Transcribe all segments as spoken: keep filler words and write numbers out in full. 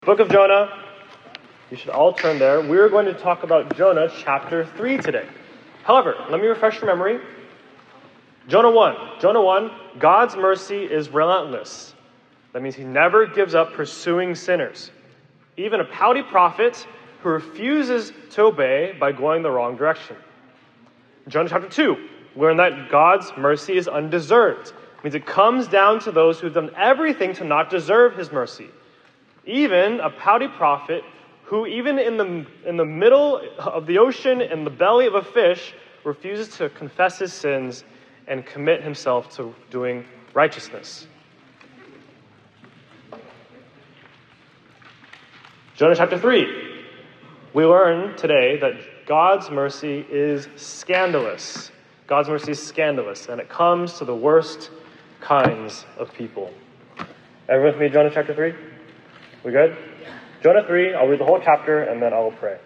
Book of Jonah, you should all turn there. We're going to talk about Jonah chapter three today. However, let me refresh your memory. Jonah one. Jonah one, God's mercy is relentless. That means he never gives up pursuing sinners. Even a pouty prophet who refuses to obey by going the wrong direction. Jonah chapter two, we learn that God's mercy is undeserved. It means it comes down to those who've done everything to not deserve his mercy. Even a pouty prophet who, even in the in the middle of the ocean, in the belly of a fish, refuses to confess his sins and commit himself to doing righteousness. Jonah chapter three. We learn today that God's mercy is scandalous. God's mercy is scandalous, and it comes to the worst kinds of people. Everyone with me, Jonah chapter three? We good? Jonah three, I'll read the whole chapter and then I will pray.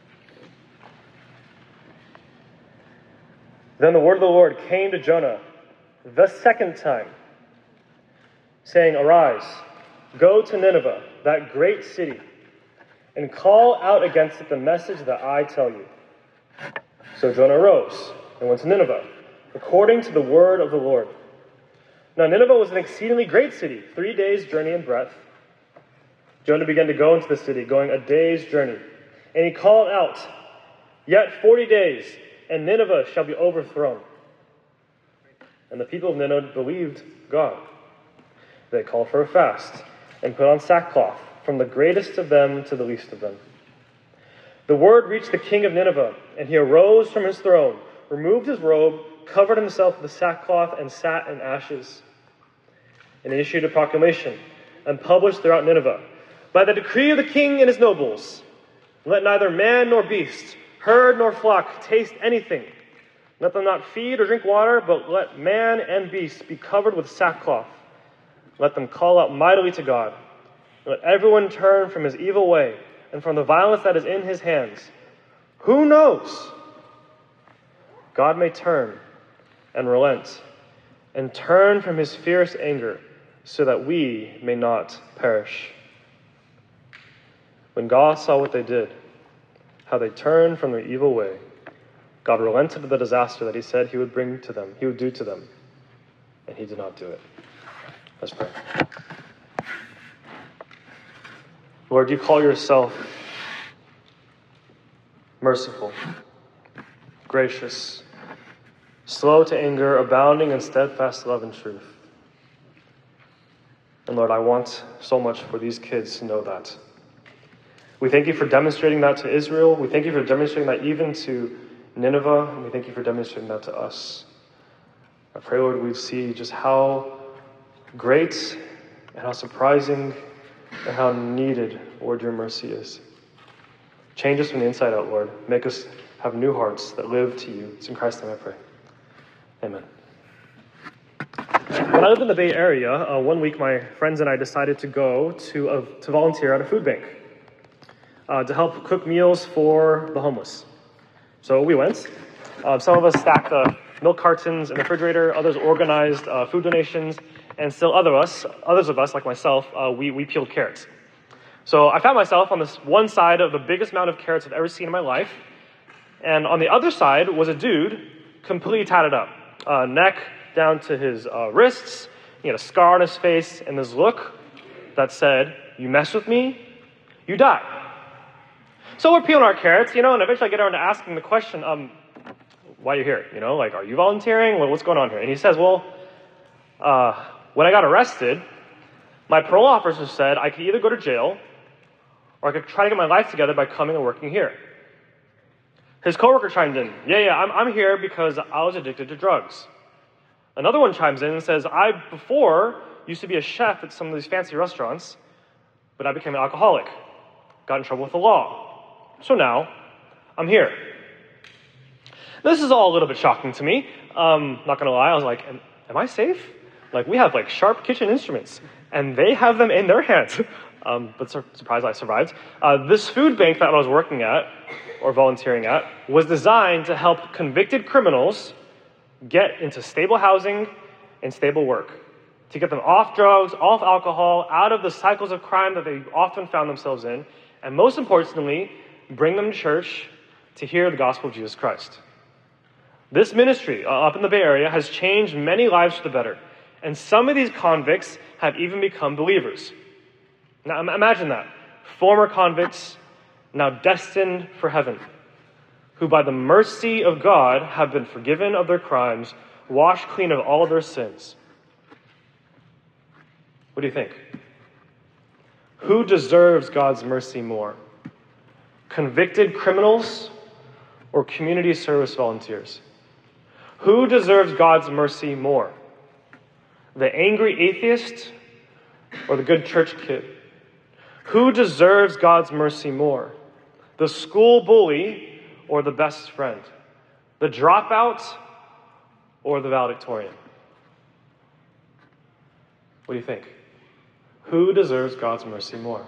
Then the word of the Lord came to Jonah the second time, saying, Arise, go to Nineveh, that great city, and call out against it the message that I tell you. So Jonah arose and went to Nineveh, according to the word of the Lord. Now Nineveh was an exceedingly great city, three days' journey in breadth. Jonah began to go into the city, going a day's journey. And he called out, Yet forty days, and Nineveh shall be overthrown. And the people of Nineveh believed God. They called for a fast, and put on sackcloth, from the greatest of them to the least of them. The word reached the king of Nineveh, and he arose from his throne, removed his robe, covered himself with the sackcloth, and sat in ashes. And he issued a proclamation, and published throughout Nineveh, By the decree of the king and his nobles, let neither man nor beast, herd nor flock taste anything. Let them not feed or drink water, but let man and beast be covered with sackcloth. Let them call out mightily to God. Let everyone turn from his evil way and from the violence that is in his hands. Who knows? God may turn and relent and turn from his fierce anger so that we may not perish. When God saw what they did, how they turned from their evil way, God relented of the disaster that he said he would bring to them, he would do to them, and he did not do it. Let's pray. Lord, you call yourself merciful, gracious, slow to anger, abounding in steadfast love and truth. And Lord, I want so much for these kids to know that. We thank you for demonstrating that to Israel. We thank you for demonstrating that even to Nineveh. And we thank you for demonstrating that to us. I pray, Lord, we see just how great and how surprising and how needed, Lord, your mercy is. Change us from the inside out, Lord. Make us have new hearts that live to you. It's in Christ's name I pray. Amen. When I lived in the Bay Area, uh, one week my friends and I decided to go to, a, to volunteer at a food bank. Uh, to help cook meals for the homeless. So we went. Uh, some of us stacked the milk cartons in the refrigerator. Others organized uh, food donations. And still other of us, others of us, like myself, uh, we, we peeled carrots. So I found myself on this one side of the biggest amount of carrots I've ever seen in my life. And on the other side was a dude completely tatted up. Uh, neck down to his uh, wrists. He had a scar on his face and this look that said, you mess with me, you die. So we're peeling our carrots, you know, and eventually I get around to asking the question, um, why are you here? You know, like, are you volunteering? What's going on here? And he says, well, uh, when I got arrested, my parole officer said I could either go to jail or I could try to get my life together by coming and working here. His coworker chimed in, yeah, yeah, I'm, I'm here because I was addicted to drugs. Another one chimes in and says, I, before, used to be a chef at some of these fancy restaurants, but I became an alcoholic, got in trouble with the law. So now, I'm here. This is all a little bit shocking to me. Um, not gonna lie, I was like, am, am I safe? Like, we have like sharp kitchen instruments, and they have them in their hands. Um, but sur- surprise, I survived. Uh, this food bank that I was working at, or volunteering at, was designed to help convicted criminals get into stable housing and stable work. to get them off drugs, off alcohol, out of the cycles of crime that they often found themselves in, and most importantly, bring them to church to hear the gospel of Jesus Christ. This ministry uh, up in the Bay Area has changed many lives for the better, and some of these convicts have even become believers. Now imagine that. Former convicts, now destined for heaven, who by the mercy of God have been forgiven of their crimes, washed clean of all of their sins. What do you think? Who deserves God's mercy more? Convicted criminals or community service volunteers? Who deserves God's mercy more? The angry atheist or the good church kid? Who deserves God's mercy more? The school bully or the best friend? The dropout or the valedictorian? What do you think? Who deserves God's mercy more?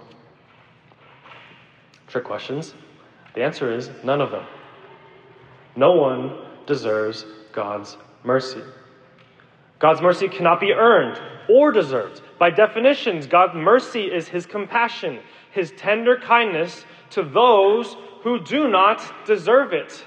Trick questions. The answer is none of them. No one deserves God's mercy. God's mercy cannot be earned or deserved. By definitions, God's mercy is his compassion, his tender kindness to those who do not deserve it.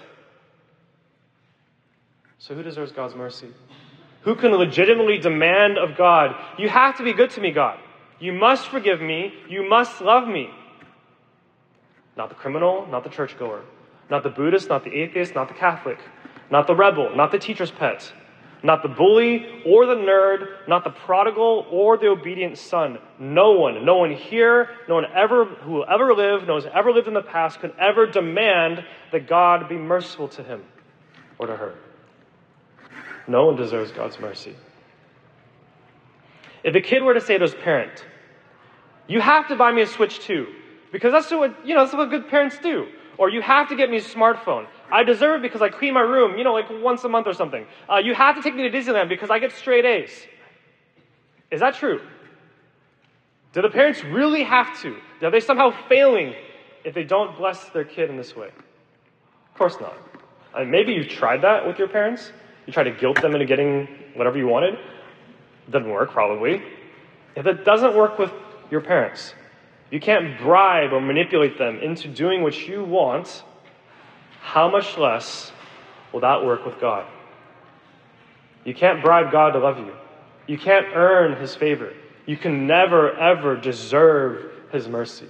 So who deserves God's mercy? Who can legitimately demand of God, you have to be good to me, God. You must forgive me. You must love me. Not the criminal, not the churchgoer, not the Buddhist, not the atheist, not the Catholic, not the rebel, not the teacher's pet, not the bully or the nerd, not the prodigal or the obedient son. No one, no one here, no one ever who will ever live, no one who's ever lived in the past could ever demand that God be merciful to him or to her. No one deserves God's mercy. If a kid were to say to his parent, you have to buy me a Switch too, because that's what, you know, that's what good parents do. Or you have to get me a smartphone. I deserve it because I clean my room, you know, like once a month or something. Uh, you have to take me to Disneyland because I get straight A's. Is that true? Do the parents really have to? Are they somehow failing if they don't bless their kid in this way? Of course not. I mean, maybe you've tried that with your parents. You try to guilt them into getting whatever you wanted. It doesn't work, probably. If it doesn't work with your parents, you can't bribe or manipulate them into doing what you want, how much less will that work with God? You can't bribe God to love you. You can't earn his favor. You can never, ever deserve his mercy.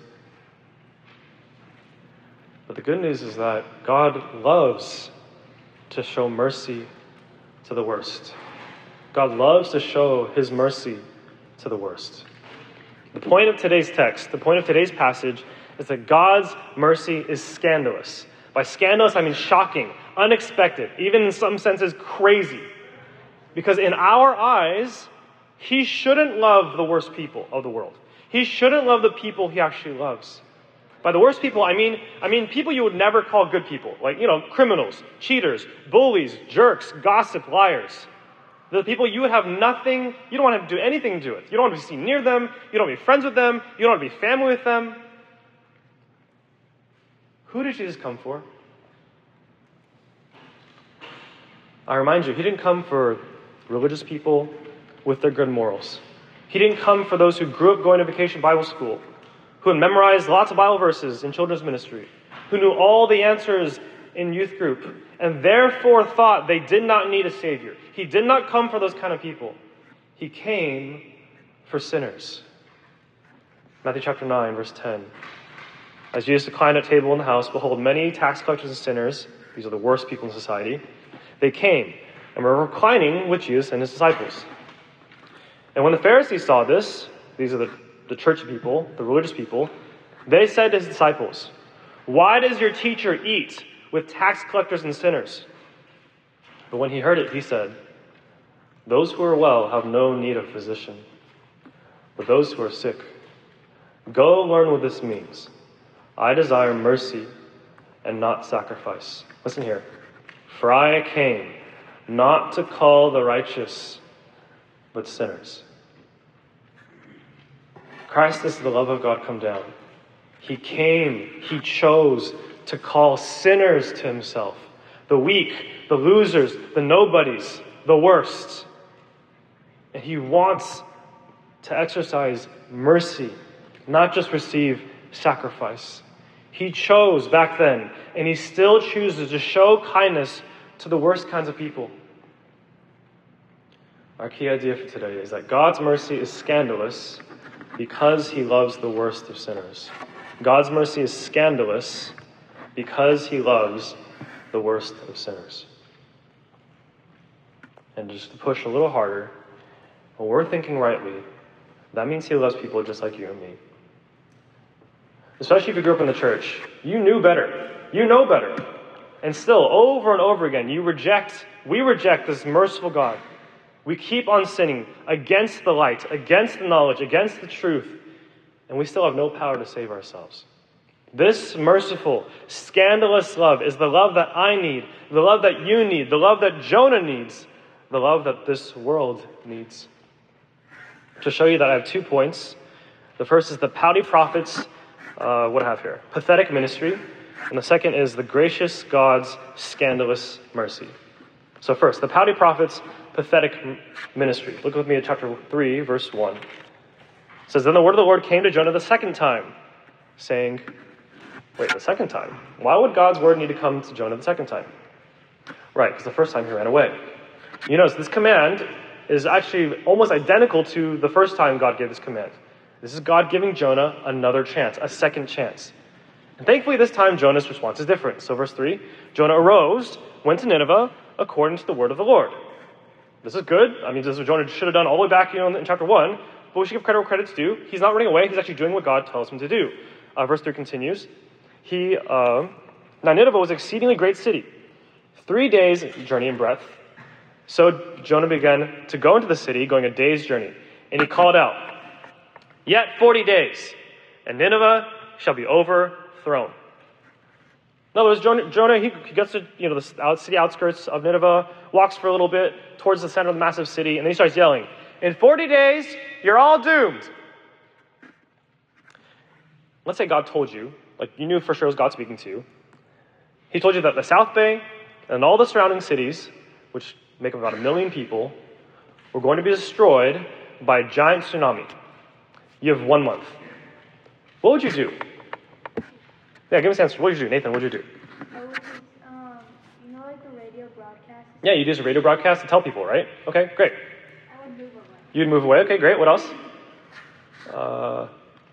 But the good news is that God loves to show mercy to the worst. God loves to show his mercy to the worst. The point of today's text, the point of today's passage, is that God's mercy is scandalous. By scandalous, I mean shocking, unexpected, even in some senses crazy. Because in our eyes, he shouldn't love the worst people of the world. He shouldn't love the people he actually loves. By the worst people, I mean, I mean people you would never call good people. Like, you know, criminals, cheaters, bullies, jerks, gossip, liars. The people you would have nothing, you don't want to do anything to do with. You don't want to be seen near them. You don't want to be friends with them. You don't want to be family with them. Who did Jesus come for? I remind you, he didn't come for religious people with their good morals. He didn't come for those who grew up going to vacation Bible school, who had memorized lots of Bible verses in children's ministry, who knew all the answers in youth group, and therefore thought they did not need a Savior. He did not come for those kind of people. He came for sinners. Matthew chapter nine, verse ten. As Jesus reclined at table in the house, behold, many tax collectors and sinners, these are the worst people in society, they came and were reclining with Jesus and his disciples. And when the Pharisees saw this, these are the, the church people, the religious people, they said to his disciples, why does your teacher eat with tax collectors and sinners? But when he heard it, he said, those who are well have no need of physician, but those who are sick. Go learn what this means. I desire mercy and not sacrifice. Listen here. For I came not to call the righteous, but sinners. Christ is the love of God come down. He came, he chose to call sinners to himself. The weak, the losers, the nobodies, the worst. And he wants to exercise mercy, not just receive sacrifice. He chose back then, and he still chooses to show kindness to the worst kinds of people. Our key idea for today is that God's mercy is scandalous because he loves the worst of sinners. God's mercy is scandalous because he loves the worst of sinners. And just to push a little harder, when we're thinking rightly, that means he loves people just like you and me. Especially if you grew up in the church. You knew better. You know better. And still, over and over again, you reject, we reject this merciful God. We keep on sinning against the light, against the knowledge, against the truth, and we still have no power to save ourselves. This merciful, scandalous love is the love that I need, the love that you need, the love that Jonah needs, the love that this world needs. To show you that, I have two points. The first is the pouty prophets, uh, what do I have here? Pathetic ministry. And the second is the gracious God's scandalous mercy. So first, the pouty prophets' pathetic ministry. Look with me at chapter three, verse one. It says, Then the word of the Lord came to Jonah the second time, saying, wait, the second time? Why would God's word need to come to Jonah the second time? Right, because the first time he ran away. You notice this command is actually almost identical to the first time God gave this command. This is God giving Jonah another chance, a second chance. And thankfully this time Jonah's response is different. So verse three, Jonah arose, went to Nineveh, according to the word of the Lord. This is good. I mean, this is what Jonah should have done all the way back, you know, in chapter one. But we should give credit where credit's due. He's not running away. He's actually doing what God tells him to do. Uh, verse three continues. He, uh, now Nineveh was an exceedingly great city, three days' journey in breadth. So Jonah began to go into the city, going a day's journey. And he called out, Yet forty days, and Nineveh shall be overthrown. In other words, Jonah, Jonah he, he gets to you know the out, city outskirts of Nineveh, walks for a little bit towards the center of the massive city, and then he starts yelling, In forty days, you're all doomed. Let's say God told you, like you knew for sure it was God speaking to you. He told you that the South Bay and all the surrounding cities, which make up about a million people, were going to be destroyed by a giant tsunami. You have one month. What would you do? Yeah, give us an answer. What would you do? Nathan, what would you do? I would just, um, you know, like the radio broadcast? Yeah, you do a radio broadcast to tell people, right? Okay, great. I would move away. You'd move away. Okay, great. What else? Uh,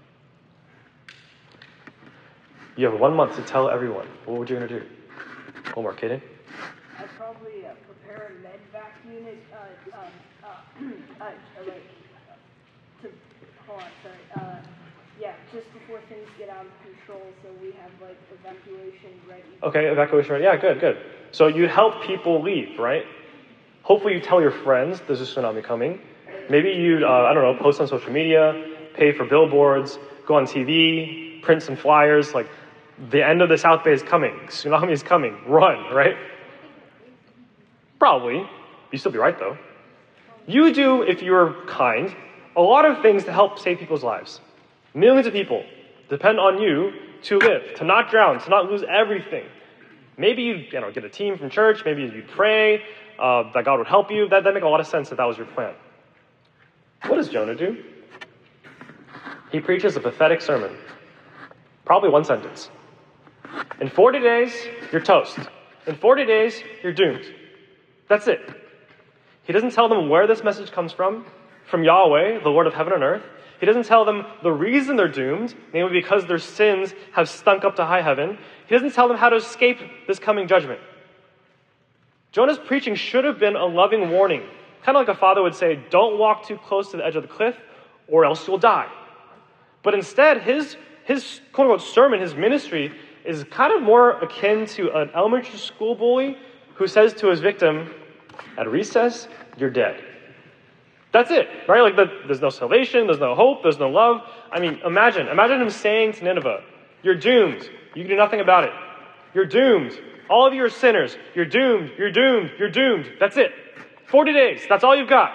you have one month to tell everyone. What would you going to do? One more, Kaden. I'd probably uh, prepare a med vac unit, uh, um, uh, uh, like, to, hold on, sorry, uh, yeah, just before things get out of control, so we have, like, evacuation ready. Okay, evacuation ready. Yeah, good, good. So you help people leave, right? Hopefully you tell your friends there's a tsunami coming. Maybe you, uh, I don't know, post on social media, pay for billboards, go on T V, print some flyers, like, the end of the South Bay is coming. Tsunami is coming. Run, right? Probably. You'd still be right, though. You do, if you're kind, a lot of things to help save people's lives. Millions of people depend on you to live, to not drown, to not lose everything. Maybe you, you know, get a team from church. Maybe you pray uh, that God would help you. That that make a lot of sense that that was your plan. What does Jonah do? He preaches a pathetic sermon. Probably one sentence. In forty days, you're toast. In forty days, you're doomed. That's it. He doesn't tell them where this message comes from, from Yahweh, the Lord of heaven and earth. He doesn't tell them the reason they're doomed, namely because their sins have stunk up to high heaven. He doesn't tell them how to escape this coming judgment. Jonah's preaching should have been a loving warning, kind of like a father would say, don't walk too close to the edge of the cliff, or else you'll die. But instead, his, his quote-unquote sermon, his ministry, is kind of more akin to an elementary school bully who says to his victim, at recess, you're dead. That's it, right? Like, the, there's no salvation, there's no hope, there's no love. I mean, imagine, imagine him saying to Nineveh, you're doomed. You can do nothing about it. You're doomed. All of you are sinners. You're doomed. You're doomed. You're doomed. That's it. forty days. That's all you've got.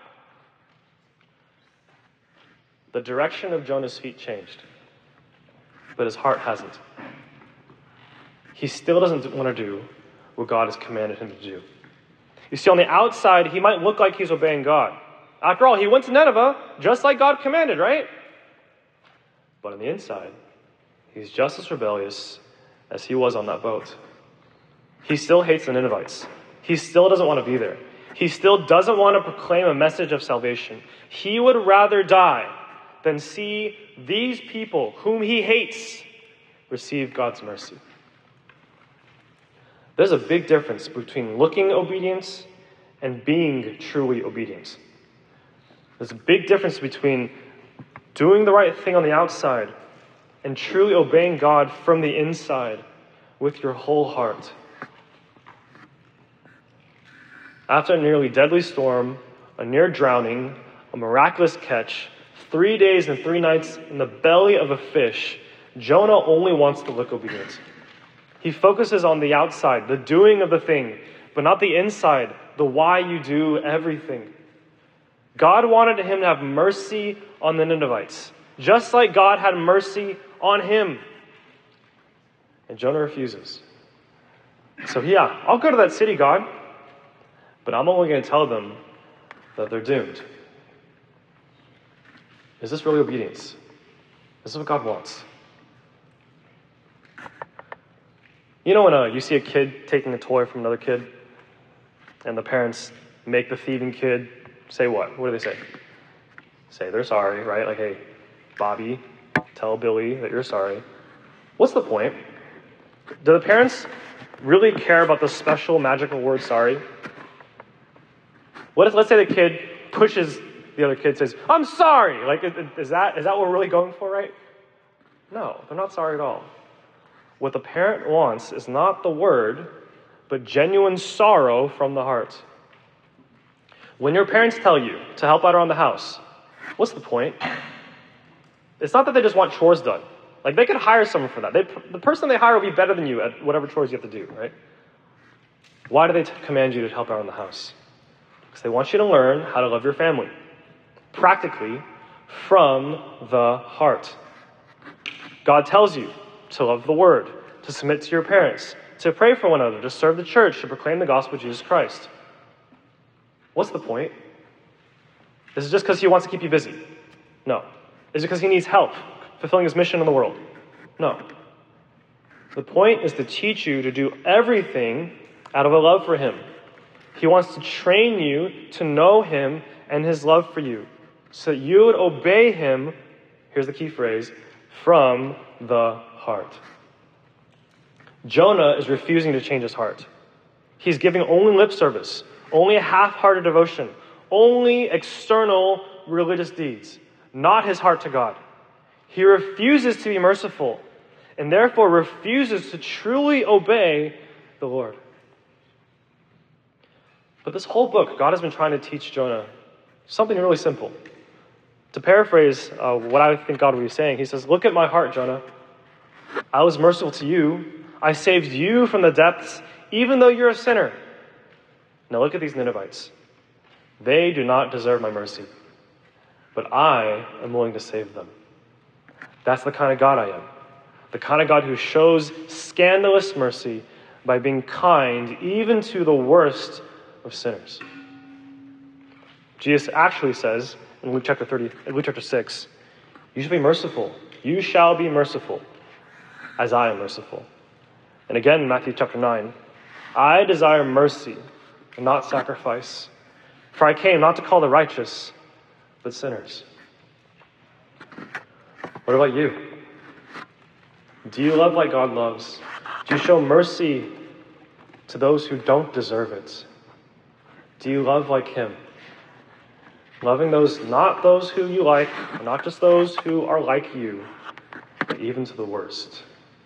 The direction of Jonah's feet changed, but his heart hasn't. He still doesn't want to do what God has commanded him to do. You see, on the outside, he might look like he's obeying God. After all, he went to Nineveh just like God commanded, right? But on the inside, he's just as rebellious as he was on that boat. He still hates the Ninevites. He still doesn't want to be there. He still doesn't want to proclaim a message of salvation. He would rather die than see these people whom he hates receive God's mercy. There's a big difference between looking obedience and being truly obedient. There's a big difference between doing the right thing on the outside and truly obeying God from the inside with your whole heart. After a nearly deadly storm, a near drowning, a miraculous catch, three days and three nights in the belly of a fish, Jonah only wants to look obedient. He focuses on the outside, the doing of the thing, but not the inside, the why you do everything. God wanted him to have mercy on the Ninevites, just like God had mercy on him. And Jonah refuses. So yeah, I'll go to that city, God, but I'm only going to tell them that they're doomed. Is this really obedience? This is what God wants. You know when uh, you see a kid taking a toy from another kid, and the parents make the thieving kid say what? What do they say? Say they're sorry, right? Like, hey, Bobby, tell Billy that you're sorry. What's the point? Do the parents really care about the special magical word sorry? What if, let's say the kid pushes the other kid, says, I'm sorry. Like, is that is that what we're really going for, right? No, they're not sorry at all. What the parent wants is not the word, but genuine sorrow from the heart. When your parents tell you to help out around the house, what's the point? It's not that they just want chores done. Like, they could hire someone for that. They, the person they hire will be better than you at whatever chores you have to do, right? Why do they t- command you to help out around the house? Because they want you to learn how to love your family. Practically, from the heart. God tells you to love the word, to submit to your parents, to pray for one another, to serve the church, to proclaim the gospel of Jesus Christ. What's the point? Is it just because he wants to keep you busy? No. Is it because he needs help fulfilling his mission in the world? No. The point is to teach you to do everything out of a love for him. He wants to train you to know him and his love for you, so that you would obey him, here's the key phrase, from the heart. Jonah is refusing to change his heart. He's giving only lip service, only a half-hearted devotion, only external religious deeds, not his heart to God. He refuses to be merciful, and therefore refuses to truly obey the Lord. But this whole book, God has been trying to teach Jonah something really simple. To paraphrase uh, what I think God would be saying, he says, look at my heart, Jonah. I was merciful to you. I saved you from the depths, even though you're a sinner. Now look at these Ninevites. They do not deserve my mercy, but I am willing to save them. That's the kind of God I am. The kind of God who shows scandalous mercy by being kind even to the worst of sinners. Jesus actually says in Luke chapter thirty, in Luke chapter six, you should be merciful. You shall be merciful, as I am merciful. And again in Matthew chapter nine, I desire mercy and not sacrifice, for I came not to call the righteous, but sinners. What about you? Do you love like God loves? Do you show mercy to those who don't deserve it? Do you love like him? Loving those, not those who you like, not just those who are like you, but even to the worst.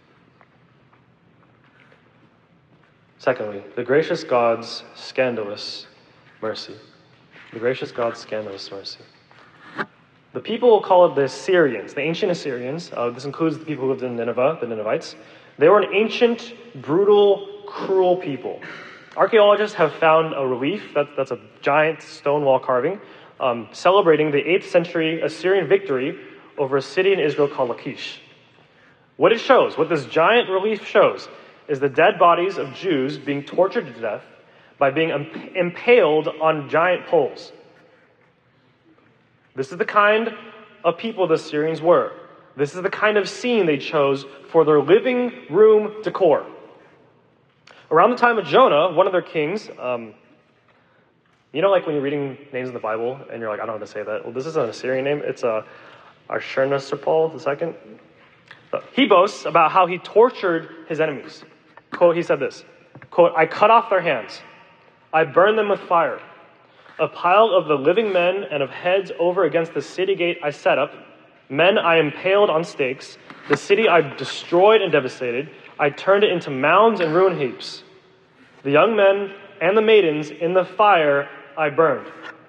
Secondly, the gracious God's scandalous mercy. The gracious God's scandalous mercy. The people will call it the Assyrians, the ancient Assyrians. Uh, this includes the people who lived in Nineveh, the Ninevites. They were an ancient, brutal, cruel people. Archaeologists have found a relief, that, that's a giant stone wall carving, um, celebrating the eighth century Assyrian victory over a city in Israel called Lachish. What it shows, what this giant relief shows, is the dead bodies of Jews being tortured to death by being imp- impaled on giant poles. This is the kind of people the Syrians were. This is the kind of scene they chose for their living room decor. Around the time of Jonah, one of their kings, um, you know, like when you're reading names in the Bible and you're like, I don't know how to say that. Well, this isn't a Syrian name. It's a Ashurnasirpal the second. He boasts about how he tortured his enemies. Quote, he said this, quote, I cut off their hands. I burned them with fire. A pile of the living men and of heads over against the city gate I set up. Men I impaled on stakes. The city I destroyed and devastated. I turned it into mounds and ruin heaps. The young men and the maidens in the fire I burned.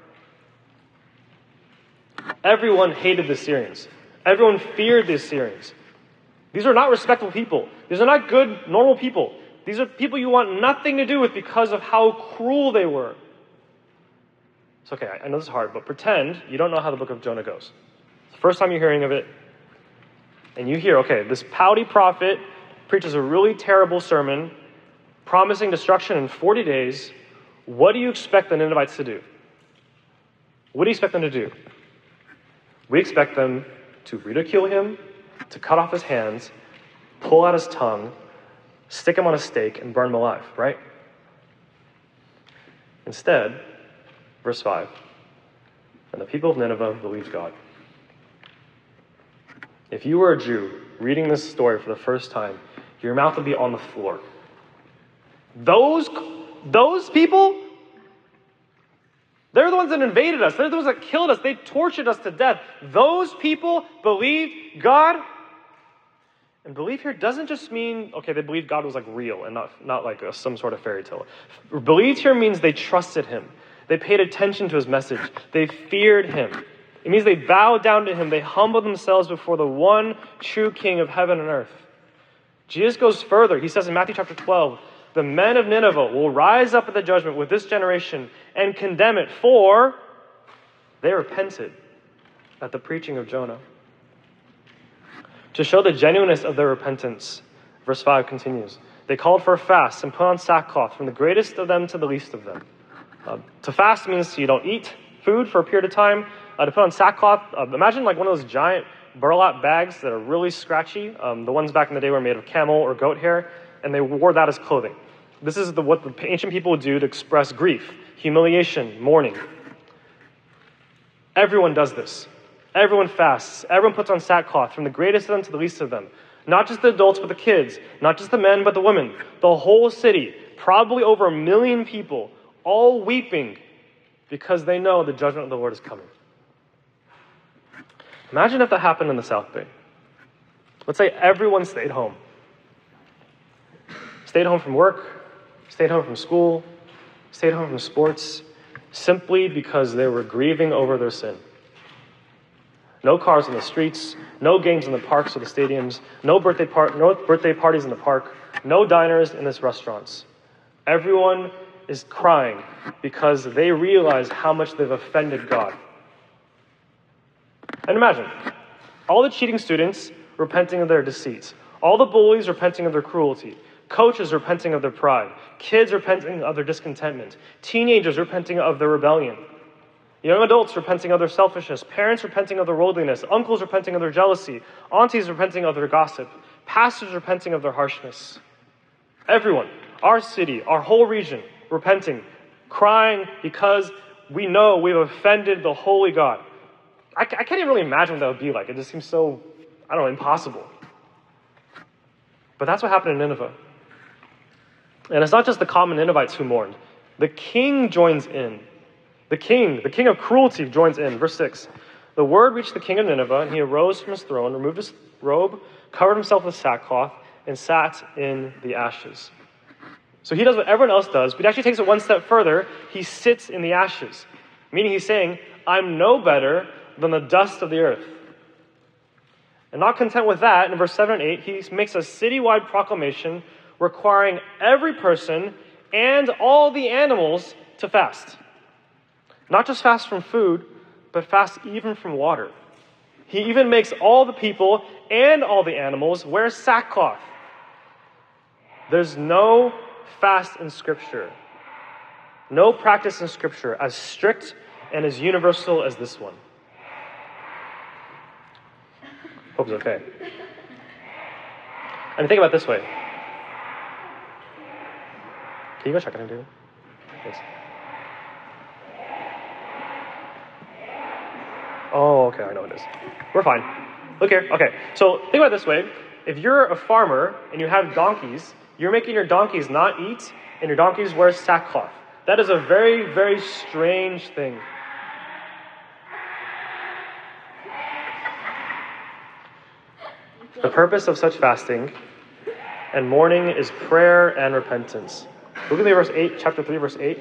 Everyone hated the Syrians. Everyone feared the Syrians. These are not respectable people. These are not good, normal people. These are people you want nothing to do with because of how cruel they were. It's okay, I know this is hard, but pretend you don't know how the book of Jonah goes. It's the first time you're hearing of it, and you hear, okay, this pouty prophet preaches a really terrible sermon promising destruction in forty days. What do you expect the Ninevites to do? What do you expect them to do? We expect them to ridicule him, to cut off his hands, pull out his tongue, stick him on a stake, and burn him alive, right? Instead, verse five, and the people of Nineveh believed God. If you were a Jew reading this story for the first time, your mouth would be on the floor. Those, those people, they're the ones that invaded us. They're the ones that killed us. They tortured us to death. Those people believed God. And belief here doesn't just mean, okay, they believed God was like real and not, not like a, some sort of fairy tale. Believed here means they trusted him. They paid attention to his message. They feared him. It means they bowed down to him. They humbled themselves before the one true King of heaven and earth. Jesus goes further. He says in Matthew chapter twelve, the men of Nineveh will rise up at the judgment with this generation and condemn it, for they repented at the preaching of Jonah. To show the genuineness of their repentance, verse five continues, they called for a fast and put on sackcloth from the greatest of them to the least of them. Uh, to fast means you don't eat food for a period of time. Uh, to put on sackcloth, uh, imagine like one of those giant burlap bags that are really scratchy. Um, the ones back in the day were made of camel or goat hair, and they wore that as clothing. This is the, what the ancient people would do to express grief, humiliation, mourning. Everyone does this. Everyone fasts. Everyone puts on sackcloth, from the greatest of them to the least of them. Not just the adults, but the kids. Not just the men, but the women. The whole city, probably over a million people, all weeping because they know the judgment of the Lord is coming. Imagine if that happened in the South Bay. Let's say everyone stayed home. Stayed home from work, stayed home from school, stayed home from sports, simply because they were grieving over their sin. No cars on the streets, no games in the parks or the stadiums, no birthday par- no birthday parties in the park, no diners in the restaurants. Everyone is crying because they realize how much they've offended God. And imagine, all the cheating students repenting of their deceit, all the bullies repenting of their cruelty, coaches repenting of their pride, kids repenting of their discontentment, teenagers repenting of their rebellion, young adults repenting of their selfishness, parents repenting of their worldliness, uncles repenting of their jealousy, aunties repenting of their gossip, pastors repenting of their harshness. Everyone, our city, our whole region, repenting, crying because we know we've offended the holy God. I, I can't even really imagine what that would be like. It just seems so, I don't know, impossible. But that's what happened in Nineveh. And it's not just the common Ninevites who mourned. The king joins in. The king, the king of cruelty joins in. Verse six. The word reached the king of Nineveh, and he arose from his throne, removed his robe, covered himself with sackcloth, and sat in the ashes. So he does what everyone else does, but he actually takes it one step further. He sits in the ashes, meaning he's saying, I'm no better than the dust of the earth. And not content with that, in verse seven and eight, he makes a citywide proclamation requiring every person and all the animals to fast. Not just fast from food, but fast even from water. He even makes all the people and all the animals wear sackcloth. There's no fast in Scripture, no practice in Scripture as strict and as universal as this one. Hope he's okay. I mean, think about it this way. Can you go check on him, David? Thanks. Oh, okay, I know what it is. We're fine. Look here. Okay, so think about it this way. If you're a farmer and you have donkeys, you're making your donkeys not eat and your donkeys wear sackcloth. That is a very, very strange thing. The purpose of such fasting and mourning is prayer and repentance. Look at verse eight, chapter three, verse eight.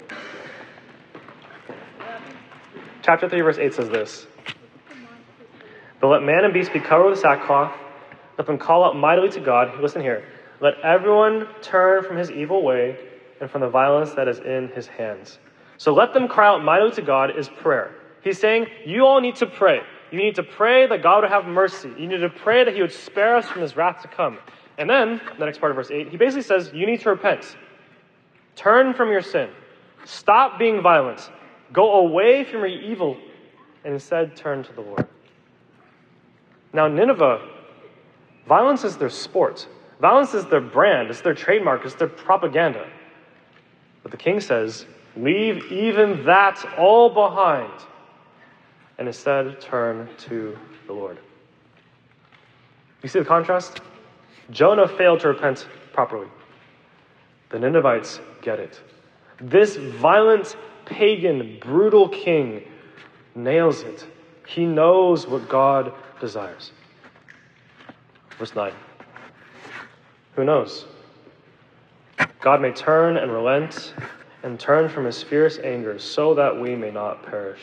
Chapter three, verse eight says this. But let man and beast be covered with sackcloth. Let them call out mightily to God. Listen here. Let everyone turn from his evil way and from the violence that is in his hands. So let them cry out mightily to God is prayer. He's saying, you all need to pray. You need to pray that God would have mercy. You need to pray that he would spare us from his wrath to come. And then, the next part of verse eight, he basically says, you need to repent. Turn from your sin. Stop being violent. Go away from your evil and instead turn to the Lord. Now, Nineveh, violence is their sport. Violence is their brand. It's their trademark. It's their propaganda. But the king says, leave even that all behind and instead turn to the Lord. You see the contrast? Jonah failed to repent properly. The Ninevites get it. This violent, pagan, brutal king nails it. He knows what God desires. Verse nine. Who knows? God may turn and relent and turn from his fierce anger so that we may not perish.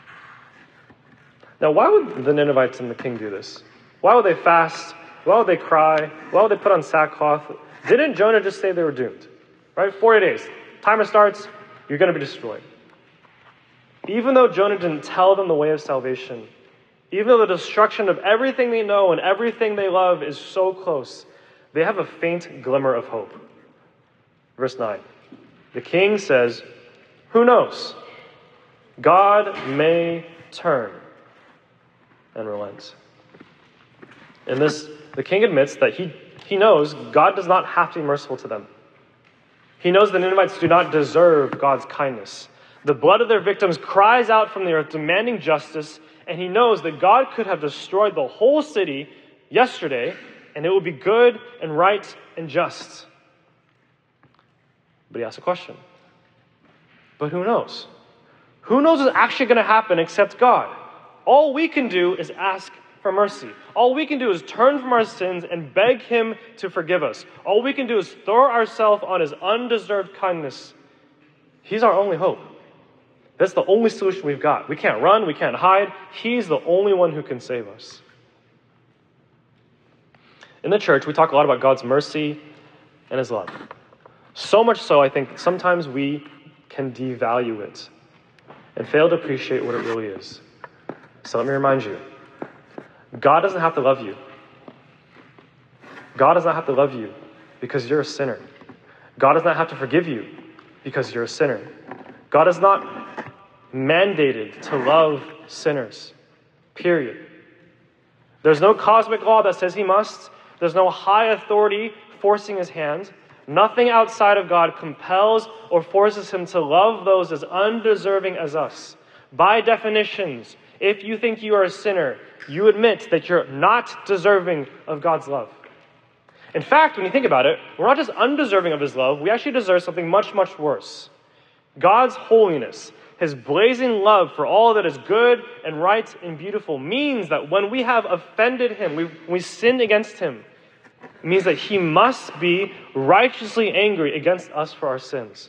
Now, why would the Ninevites and the king do this? Why would they fast? Why would they cry? Why would they put on sackcloth? Didn't Jonah just say they were doomed? Right? forty days. Timer starts, you're going to be destroyed. Even though Jonah didn't tell them the way of salvation, even though the destruction of everything they know and everything they love is so close, they have a faint glimmer of hope. Verse nine. The king says, who knows? God may turn and relent. In this, the king admits that he, he knows God does not have to be merciful to them. He knows the Ninevites do not deserve God's kindness. The blood of their victims cries out from the earth, demanding justice, and he knows that God could have destroyed the whole city yesterday, and it would be good and right and just. But he asks a question. But who knows? Who knows what's actually going to happen except God? All we can do is ask for mercy. All we can do is turn from our sins and beg him to forgive us. All we can do is throw ourselves on his undeserved kindness. He's our only hope. That's the only solution we've got. We can't run, we can't hide. He's the only one who can save us. In the church, we talk a lot about God's mercy and his love. So much so, I think, sometimes we can devalue it and fail to appreciate what it really is. So let me remind you, God doesn't have to love you. God does not have to love you because you're a sinner. God does not have to forgive you because you're a sinner. God is not mandated to love sinners, period. There's no cosmic law that says he must. There's no high authority forcing his hand. Nothing outside of God compels or forces him to love those as undeserving as us. By definitions, if you think you are a sinner, you admit that you're not deserving of God's love. In fact, when you think about it, we're not just undeserving of his love, we actually deserve something much, much worse. God's holiness, his blazing love for all that is good and right and beautiful, means that when we have offended him, we, we sinned against him, it means that he must be righteously angry against us for our sins.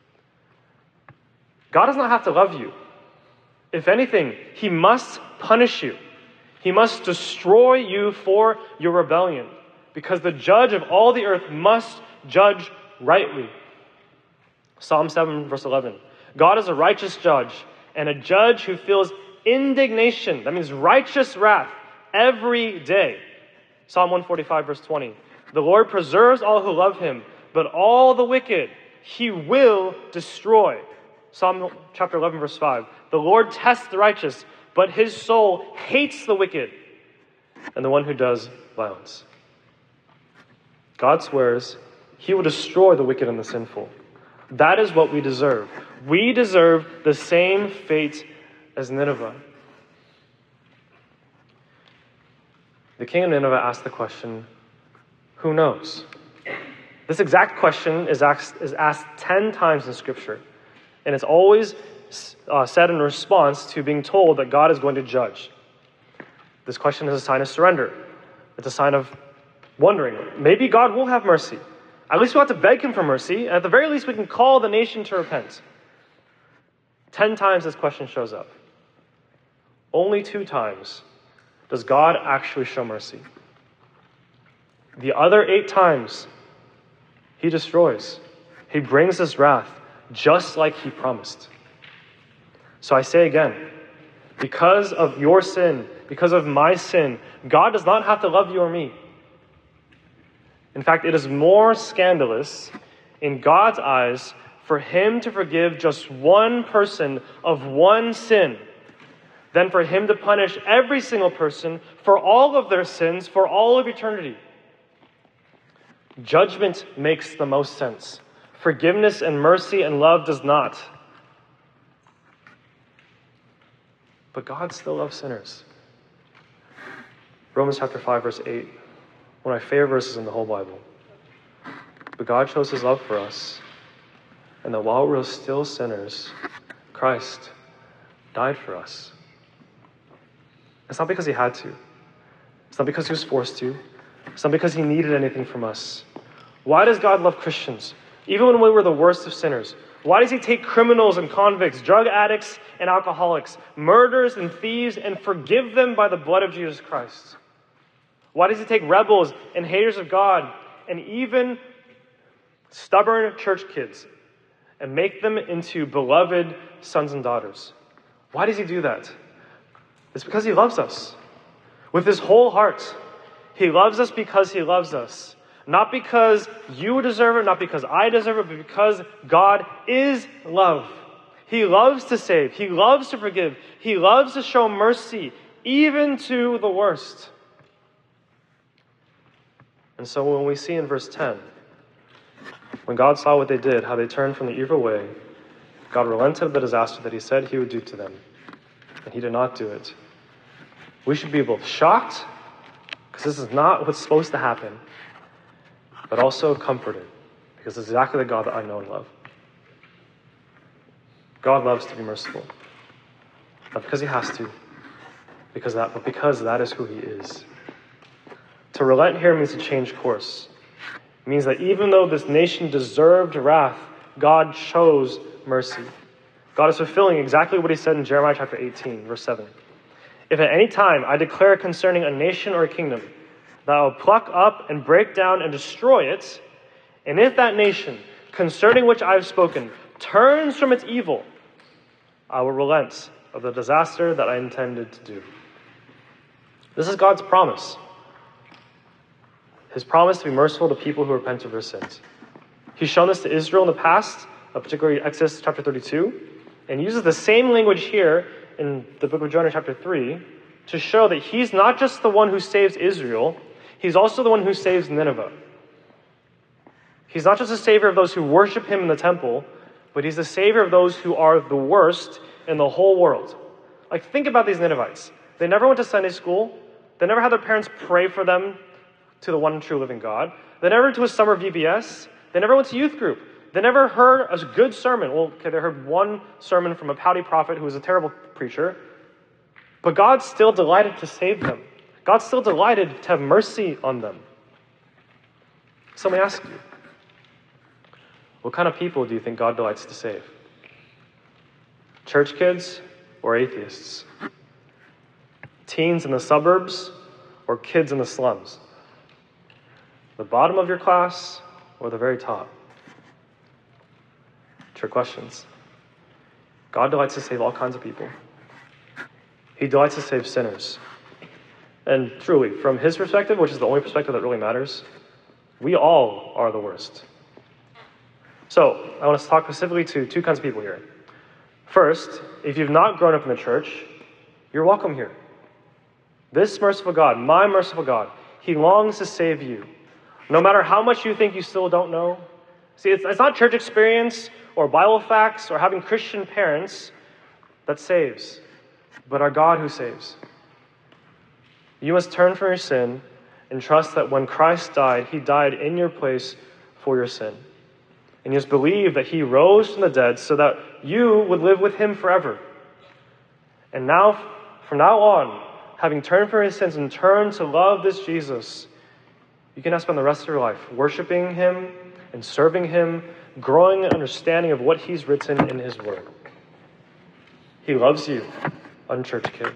God does not have to love you. If anything, he must punish you. He must destroy you for your rebellion, because the judge of all the earth must judge rightly. Psalm seven, verse eleven. God is a righteous judge, and a judge who feels indignation, that means righteous wrath, every day. Psalm one forty-five, verse twenty. The Lord preserves all who love him, but all the wicked he will destroy. Psalm chapter eleven, verse five. The Lord tests the righteous, but his soul hates the wicked. and the one who does violence. God swears he will destroy the wicked and the sinful. That is what we deserve. We deserve the same fate as Nineveh. The king of Nineveh asked the question, who knows? This exact question is asked, is asked ten times in Scripture, and it's always uh, said in response to being told that God is going to judge. This question is a sign of surrender. It's a sign of wondering, maybe God will have mercy. At least we have to beg him for mercy, and at the very least we can call the nation to repent. Ten times this question shows up. Only two times does God actually show mercy. The other eight times, he destroys. He brings his wrath, just like he promised. So I say again, because of your sin, because of my sin, God does not have to love you or me. In fact, it is more scandalous in God's eyes for him to forgive just one person of one sin than for him to punish every single person for all of their sins for all of eternity. Judgment makes the most sense. Forgiveness and mercy and love does not. But God still loves sinners. Romans chapter five, verse eight. One of my favorite verses in the whole Bible. But God shows his love for us, and that while we were still sinners, Christ died for us. It's not because he had to. It's not because he was forced to. It's not because he needed anything from us. Why does God love Christians? Even when we were the worst of sinners. Why does he take criminals and convicts, drug addicts and alcoholics, murderers and thieves, and forgive them by the blood of Jesus Christ? Why does he take rebels and haters of God and even stubborn church kids and make them into beloved sons and daughters? Why does he do that? It's because he loves us with his whole heart. He loves us because he loves us. Not because you deserve it, not because I deserve it, but because God is love. He loves to save. He loves to forgive. He loves to show mercy, even to the worst. And so when we see in verse ten, when God saw what they did, how they turned from the evil way, God relented of the disaster that he said he would do to them, and he did not do it. We should be both shocked, because this is not what's supposed to happen, but also comforted, because it's exactly the God that I know and love. God loves to be merciful. Not because he has to, because that, but because that is who he is. To relent here means to change course. It means that even though this nation deserved wrath, God chose mercy. God is fulfilling exactly what he said in Jeremiah chapter eighteen, verse seven. If at any time I declare concerning a nation or a kingdom that I will pluck up and break down and destroy it, and if that nation, concerning which I have spoken, turns from its evil, I will relent of the disaster that I intended to do. This is God's promise. His promise to be merciful to people who repent of their sins. He's shown this to Israel in the past, particularly Exodus chapter thirty-two, and uses the same language here in the book of Jonah chapter three to show that he's not just the one who saves Israel, he's also the one who saves Nineveh. He's not just the savior of those who worship him in the temple, but he's the savior of those who are the worst in the whole world. Like, think about these Ninevites. They never went to Sunday school. They never had their parents pray for them to the one and true living God. They never went to a summer V B S. They never went to youth group. They never heard a good sermon. Well, okay, they heard one sermon from a pouty prophet who was a terrible preacher. But God still delighted to save them. God still delighted to have mercy on them. So let me ask you, what kind of people do you think God delights to save? Church kids or atheists? Teens in the suburbs or kids in the slums? The bottom of your class or the very top? Trick questions. God delights to save all kinds of people. He delights to save sinners. And truly, from his perspective, which is the only perspective that really matters, we all are the worst. So, I want to talk specifically to two kinds of people here. First, if you've not grown up in the church, you're welcome here. This merciful God, my merciful God, he longs to save you. No matter how much you think you still don't know. See, it's, it's not church experience or Bible facts or having Christian parents that saves, but our God who saves. You must turn from your sin and trust that when Christ died, he died in your place for your sin. And you must believe that he rose from the dead so that you would live with him forever. And now, from now on, having turned from your sins and turned to love this Jesus, you can now spend the rest of your life worshiping him and serving him, growing in understanding of what he's written in his word. He loves you, unchurched kid.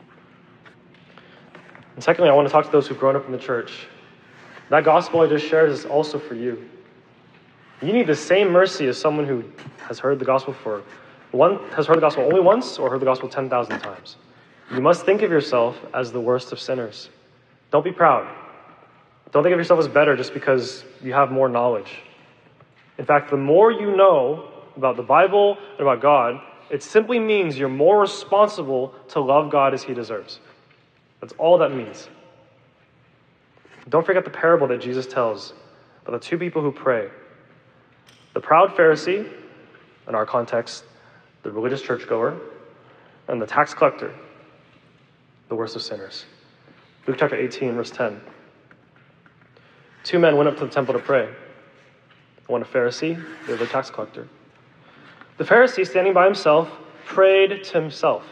And secondly, I want to talk to those who've grown up in the church. That gospel I just shared is also for you. You need the same mercy as someone who has heard the gospel for one has heard the gospel only once or heard the gospel ten thousand times. You must think of yourself as the worst of sinners. Don't be proud. Don't think of yourself as better just because you have more knowledge. In fact, the more you know about the Bible and about God, it simply means you're more responsible to love God as he deserves. That's all that means. Don't forget the parable that Jesus tells about the two people who pray. The proud Pharisee, in our context, the religious churchgoer, and the tax collector, the worst of sinners. Luke chapter eighteen, verse ten. Two men went up to the temple to pray. One a Pharisee, the other a tax collector. The Pharisee, standing by himself, prayed to himself,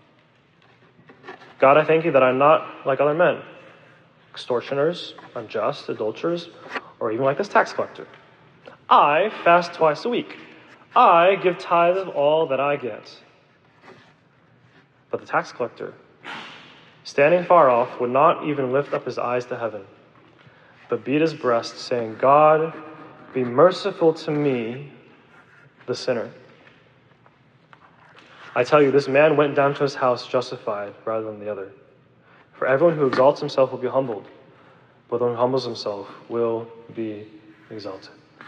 God, I thank you that I'm not like other men, extortioners, unjust, adulterers, or even like this tax collector. I fast twice a week. I give tithes of all that I get. But the tax collector, standing far off, would not even lift up his eyes to heaven, but beat his breast, saying, God, be merciful to me, the sinner. I tell you, this man went down to his house justified rather than the other. For everyone who exalts himself will be humbled, but the one who humbles himself will be exalted.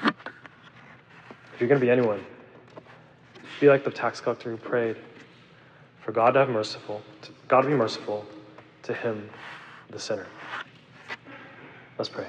If you're going to be anyone, be like the tax collector who prayed for God to have merciful, to, God to be merciful to him, the sinner. Let's pray.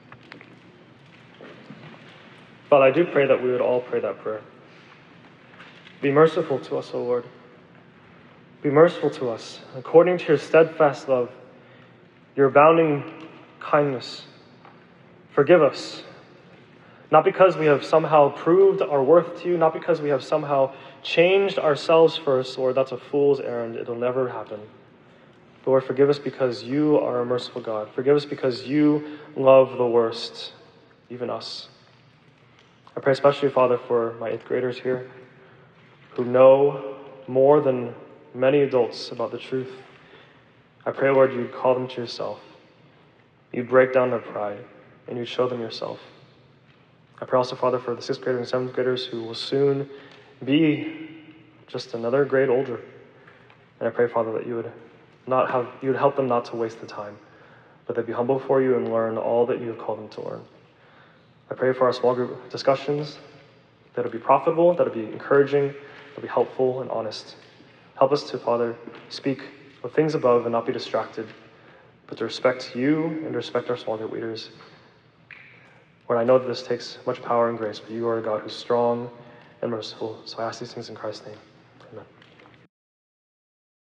Father, I do pray that we would all pray that prayer. Be merciful to us, O Lord. Be merciful to us, according to your steadfast love, your abounding kindness. Forgive us, not because we have somehow proved our worth to you, not because we have somehow changed ourselves first, Lord, that's a fool's errand. It'll never happen. Lord, forgive us because you are a merciful God. Forgive us because you love the worst, even us. I pray especially, Father, for my eighth graders here who know more than many adults about the truth. I pray, Lord, you'd call them to yourself. You'd break down their pride, and you'd show them yourself. I pray also, Father, for the sixth graders and seventh graders who will soon be just another grade older. And I pray, Father, that you would not have you would help them not to waste the time, but they'd be humble before you and learn all that you have called them to learn. I pray for our small group discussions that it'll be profitable, that it'll be encouraging, that'll be helpful and honest. Help us to, Father, speak of things above and not be distracted, but to respect you and to respect our small group leaders. Lord, I know that this takes much power and grace, but you are a God who's strong and merciful. So I ask these things in Christ's name.